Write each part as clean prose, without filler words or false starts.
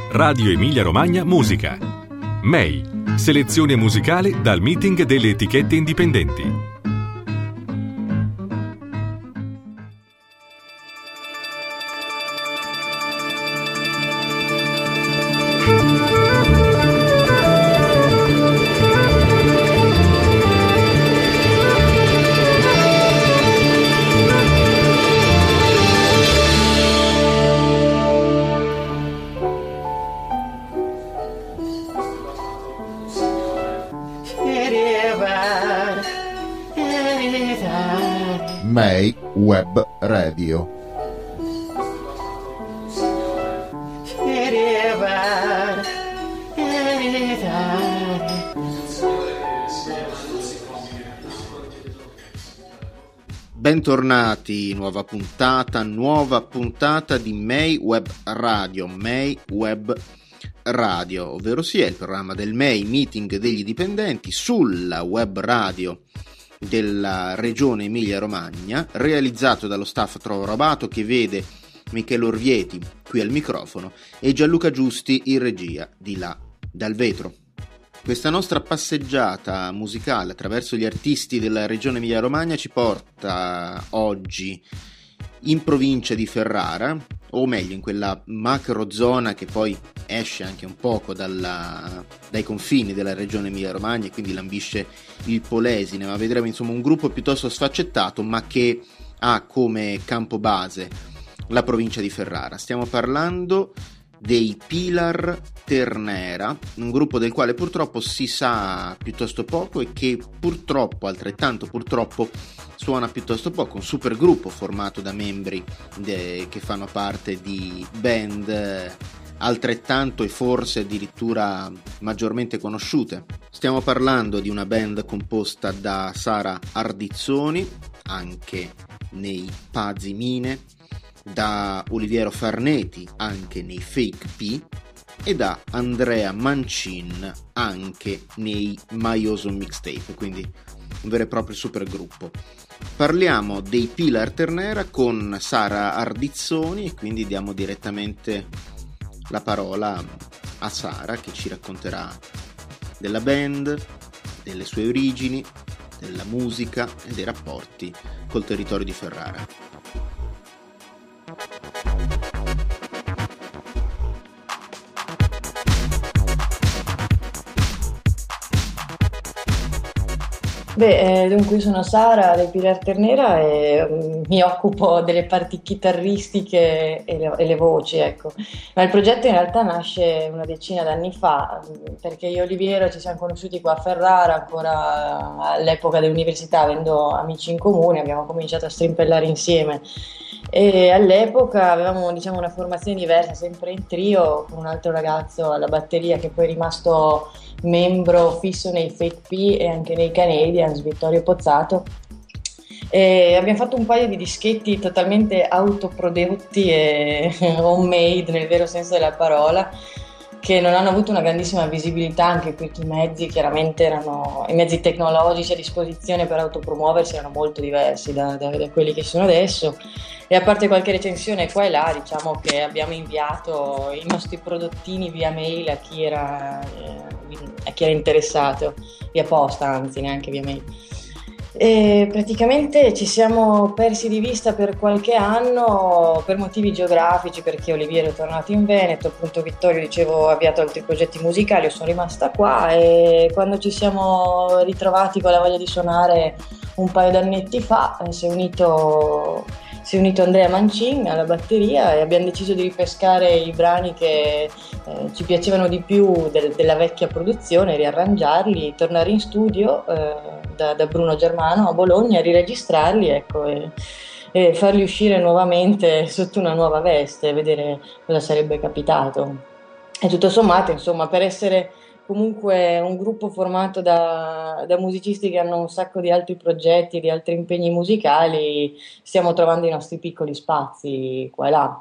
Radio Emilia Romagna Musica. MEI, selezione musicale dal meeting delle etichette indipendenti. MEI Web Radio. Bentornati, nuova puntata di MEI Web Radio, ovvero sia il programma del MEI, meeting degli dipendenti, sulla web radio della regione Emilia Romagna, realizzato dallo staff Trova Robato, che vede Michele Orvieti qui al microfono e Gianluca Giusti in regia di là dal vetro. Questa nostra passeggiata musicale attraverso gli artisti della regione Emilia Romagna ci porta oggi in provincia di Ferrara, o meglio in quella macro zona che poi esce anche un poco dai confini della regione Emilia Romagna e quindi lambisce il Polesine, ma vedremo insomma un gruppo piuttosto sfaccettato ma che ha come campo base la provincia di Ferrara. Stiamo parlando dei Pilar Ternera, un gruppo del quale purtroppo si sa piuttosto poco e che altrettanto purtroppo suona piuttosto poco, un super gruppo formato da membri che fanno parte di band altrettanto e forse addirittura maggiormente conosciute. Stiamo parlando di una band composta da Sara Ardizzoni, anche nei Pazzi Mine, da Oliviero Farneti, anche nei Fake P, e da Andrea Mancin, anche nei Maioso Mixtape, quindi un vero e proprio super gruppo. Parliamo dei Pilar Ternera con Sara Ardizzoni e quindi diamo direttamente la parola a Sara, che ci racconterà della band, delle sue origini, della musica e dei rapporti col territorio di Ferrara. Dunque io sono Sara dei Pilar Ternera e mi occupo delle parti chitarristiche e le voci, ecco. Ma il progetto in realtà nasce una decina d'anni fa, perché io e Oliviero ci siamo conosciuti qua a Ferrara, ancora all'epoca dell'università, avendo amici in comune, abbiamo cominciato a strimpellare insieme. E all'epoca avevamo una formazione diversa, sempre in trio, con un altro ragazzo alla batteria che poi è rimasto membro fisso nei Fake P e anche nei Canadians, Vittorio Pozzato, e abbiamo fatto un paio di dischetti totalmente autoprodotti e homemade nel vero senso della parola, che non hanno avuto una grandissima visibilità, anche perché i mezzi chiaramente i mezzi tecnologici a disposizione per autopromuoversi erano molto diversi da quelli che sono adesso. E a parte qualche recensione qua e là, diciamo che abbiamo inviato i nostri prodottini via mail a chi era interessato, via posta, anzi neanche via mail. E praticamente ci siamo persi di vista per qualche anno per motivi geografici, perché Oliviero è tornato in Veneto, appunto Vittorio, dicevo, ha avviato altri progetti musicali, io sono rimasta qua, e quando ci siamo ritrovati con la voglia di suonare un paio d'annetti fa si è unito Andrea Mancin alla batteria e abbiamo deciso di ripescare i brani che ci piacevano di più della vecchia produzione, riarrangiarli, tornare in studio da Bruno Germano a Bologna, riregistrarli, ecco, e farli uscire nuovamente sotto una nuova veste, vedere cosa sarebbe capitato. E tutto sommato, insomma, per essere comunque un gruppo formato da musicisti che hanno un sacco di altri progetti, di altri impegni musicali, stiamo trovando i nostri piccoli spazi qua e là.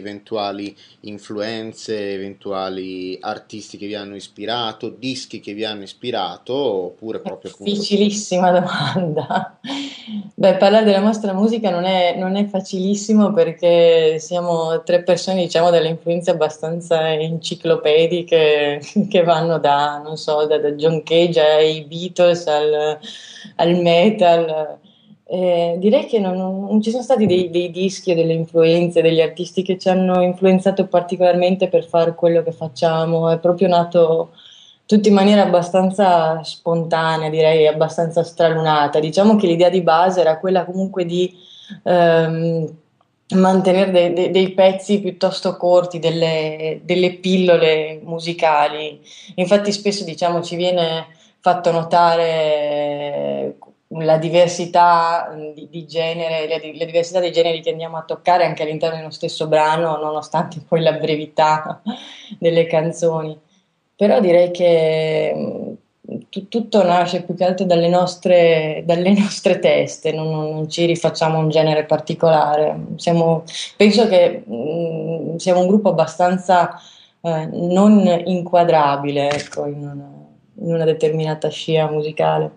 eventuali influenze, eventuali artisti che vi hanno ispirato, dischi che vi hanno ispirato, oppure proprio appunto... Difficilissima domanda. Beh, parlare della nostra musica non è facilissimo perché siamo tre persone, diciamo, dalle influenze abbastanza enciclopediche che vanno da, non so, da John Cage ai Beatles al metal. Direi che non ci sono stati dei dischi o delle influenze, degli artisti che ci hanno influenzato particolarmente per fare quello che facciamo. È proprio nato tutto in maniera abbastanza spontanea, direi abbastanza stralunata. Diciamo che l'idea di base era quella comunque di ehm, mantenere dei pezzi piuttosto corti, delle pillole musicali. Infatti spesso, diciamo, ci viene fatto notare la diversità di genere, la diversità dei generi che andiamo a toccare anche all'interno dello stesso brano, nonostante poi la brevità delle canzoni. Però direi che tutto nasce più che altro dalle nostre teste, non ci rifacciamo un genere particolare. Penso che siamo un gruppo abbastanza non inquadrabile, ecco, in una determinata scia musicale.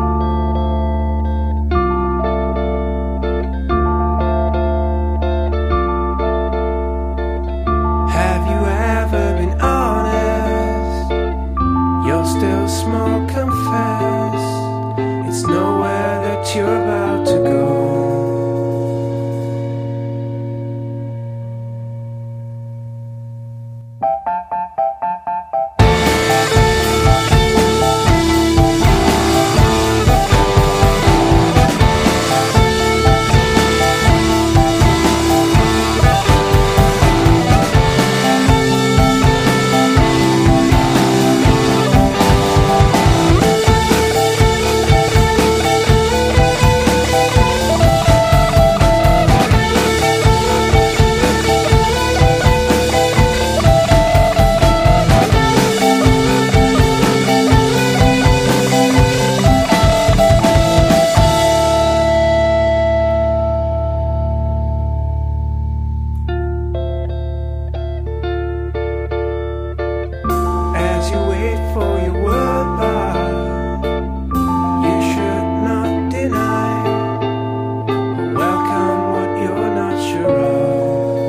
Have you ever been honest? You're still small, confess. It's nowhere that you're about to go. As you wait for your word back, you should not deny or welcome what you're not sure of.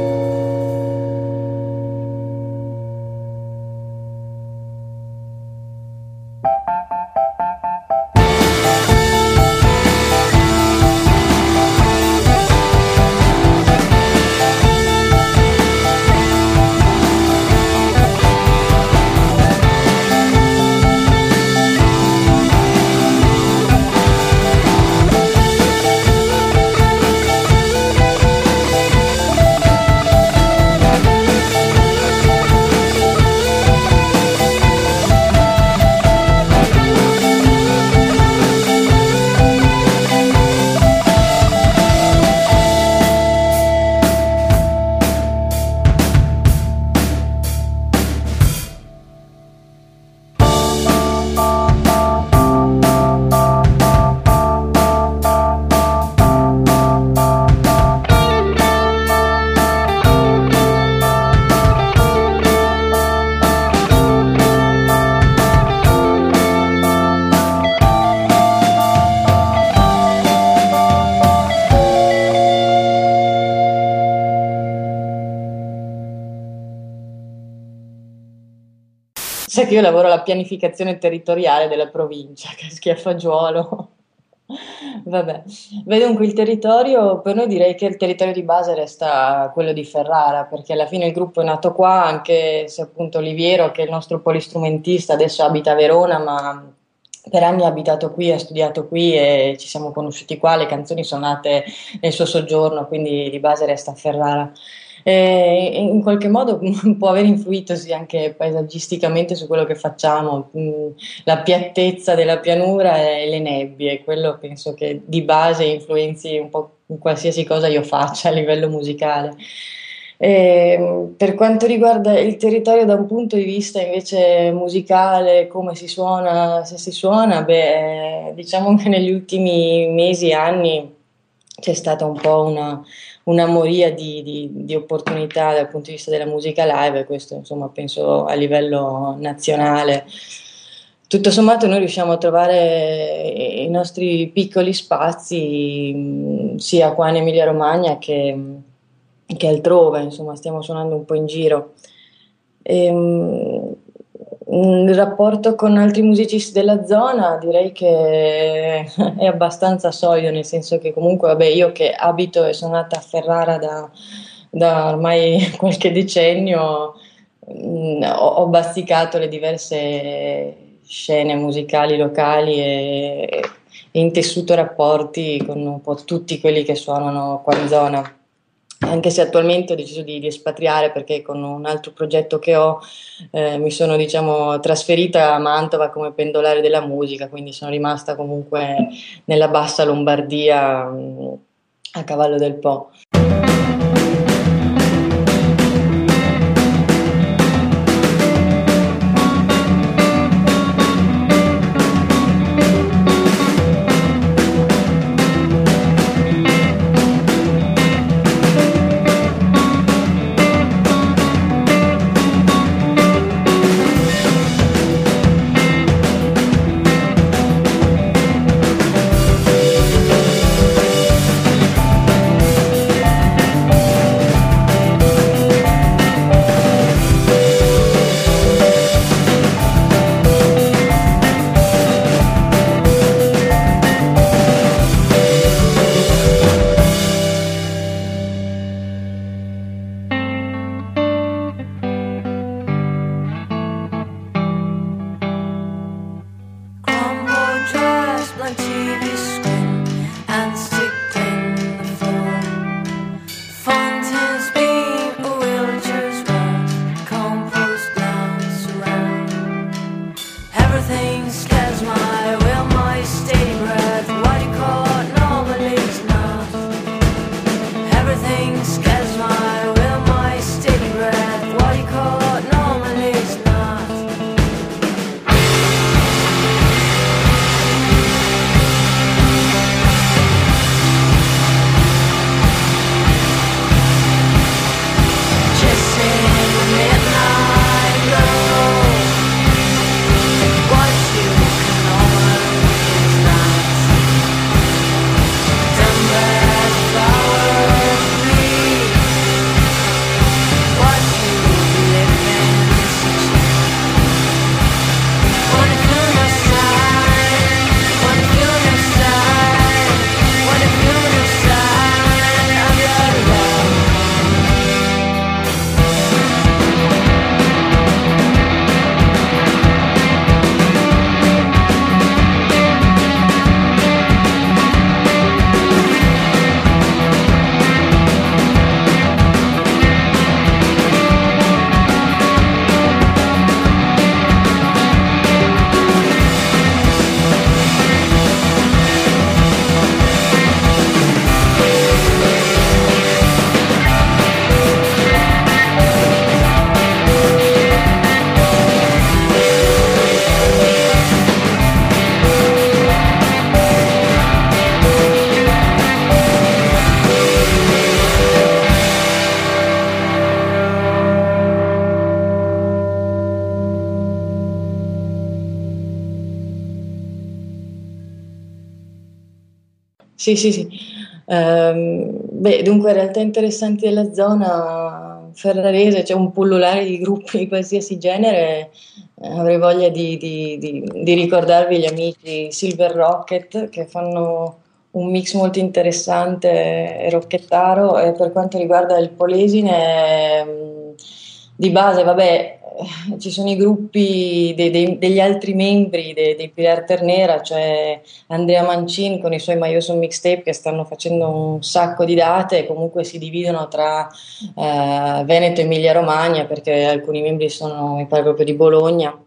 Sai che io lavoro alla pianificazione territoriale della provincia, che è Schiaffaggiuolo. Vabbè, beh, dunque il territorio, per noi direi che il territorio di base resta quello di Ferrara, perché alla fine il gruppo è nato qua, anche se appunto Oliviero, che è il nostro polistrumentista, adesso abita a Verona, ma per anni ha abitato qui, ha studiato qui e ci siamo conosciuti qua, le canzoni sono nate nel suo soggiorno, quindi di base resta a Ferrara. E in qualche modo può aver influito sì, anche paesaggisticamente su quello che facciamo. La piattezza della pianura e le nebbie, quello penso che di base influenzi un po' in qualsiasi cosa io faccia a livello musicale. Per quanto riguarda il territorio da un punto di vista invece musicale, come si suona, se si suona, beh, diciamo che negli ultimi mesi e anni c'è stata un po' una moria di opportunità dal punto di vista della musica live, e questo insomma penso a livello nazionale. Tutto sommato noi riusciamo a trovare i nostri piccoli spazi, sia qua in Emilia-Romagna che altrove, insomma stiamo suonando un po' in giro. Il rapporto con altri musicisti della zona direi che è abbastanza solido, nel senso che comunque, vabbè, io che abito e sono nata a Ferrara da ormai qualche decennio, ho basticato le diverse scene musicali locali e intessuto rapporti con un po' tutti quelli che suonano qua in zona. Anche se attualmente ho deciso di espatriare perché con un altro progetto che ho mi sono, diciamo, trasferita a Mantova come pendolare della musica, quindi sono rimasta comunque nella bassa Lombardia, a cavallo del Po. Sì, sì, sì. Dunque, realtà interessanti della zona ferrarese, c'è un pullulare di gruppi di qualsiasi genere. Avrei voglia di ricordarvi gli amici Silver Rocket che fanno un mix molto interessante e rocchettaro. E per quanto riguarda il Polesine, di base, vabbè, ci sono i gruppi degli altri membri dei Pilar Ternera, cioè Andrea Mancin con i suoi Maioso Mixtape, che stanno facendo un sacco di date, e comunque si dividono tra Veneto e Emilia Romagna, perché alcuni membri sono, mi pare, proprio di Bologna.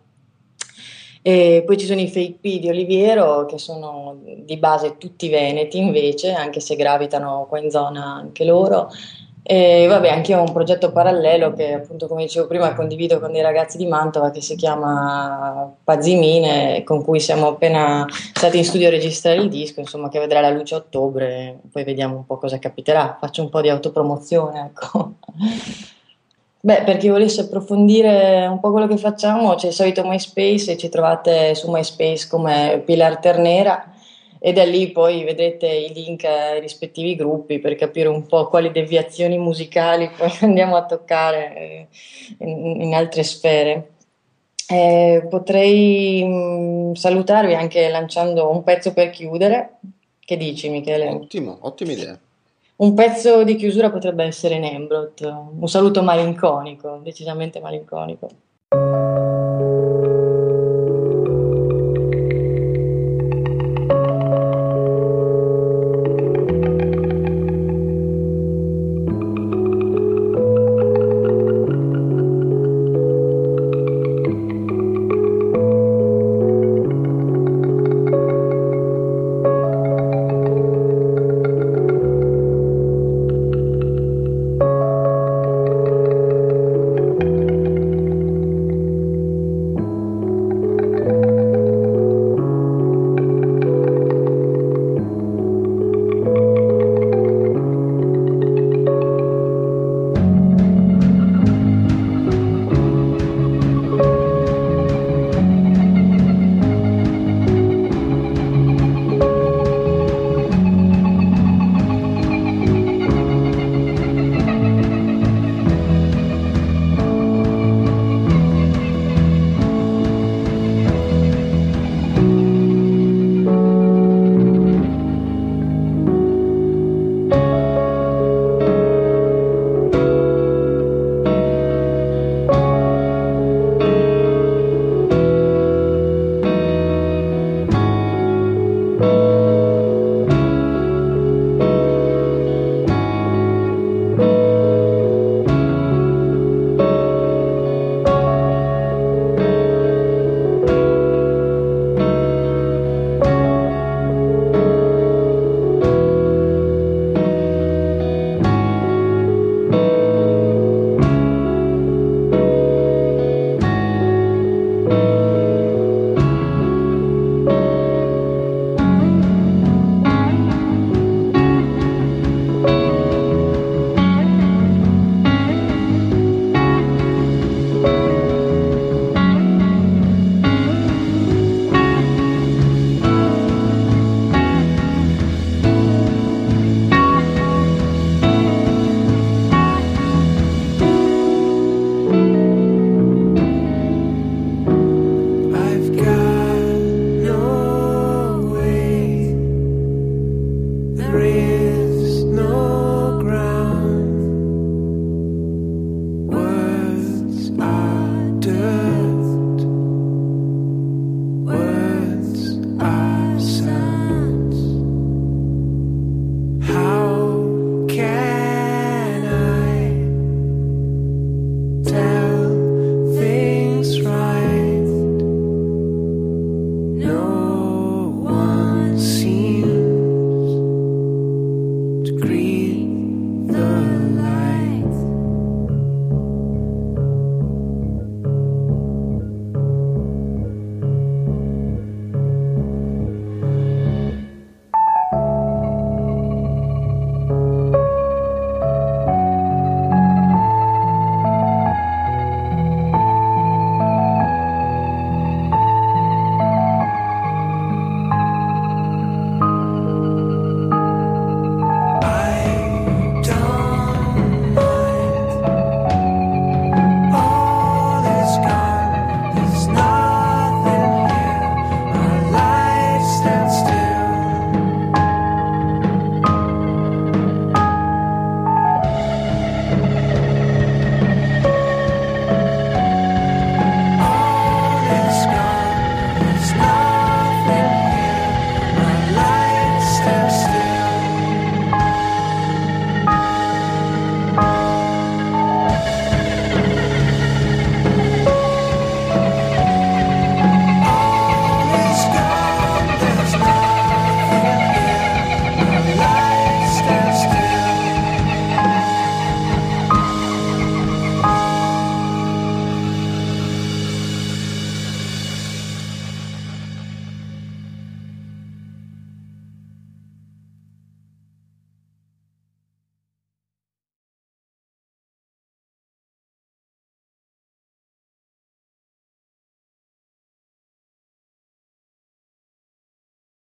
E poi ci sono i Fake P di Oliviero, che sono di base tutti veneti invece, anche se gravitano qua in zona anche loro. E vabbè, anche io ho un progetto parallelo che appunto, come dicevo prima, condivido con dei ragazzi di Mantova che si chiama Pazimine, con cui siamo appena stati in studio a registrare il disco, insomma, che vedrà la luce a ottobre, poi vediamo un po' cosa capiterà. Faccio un po' di autopromozione, ecco. Beh, per chi volesse approfondire un po' quello che facciamo, c'è il solito MySpace e ci trovate su MySpace come Pilar Ternera e da lì poi vedrete i link ai rispettivi gruppi per capire un po' quali deviazioni musicali poi andiamo a toccare in altre sfere. Potrei salutarvi anche lanciando un pezzo per chiudere. Che dici, Michele? Ottimo, ottima idea. Un pezzo di chiusura potrebbe essere Nembrot, un saluto malinconico, decisamente malinconico.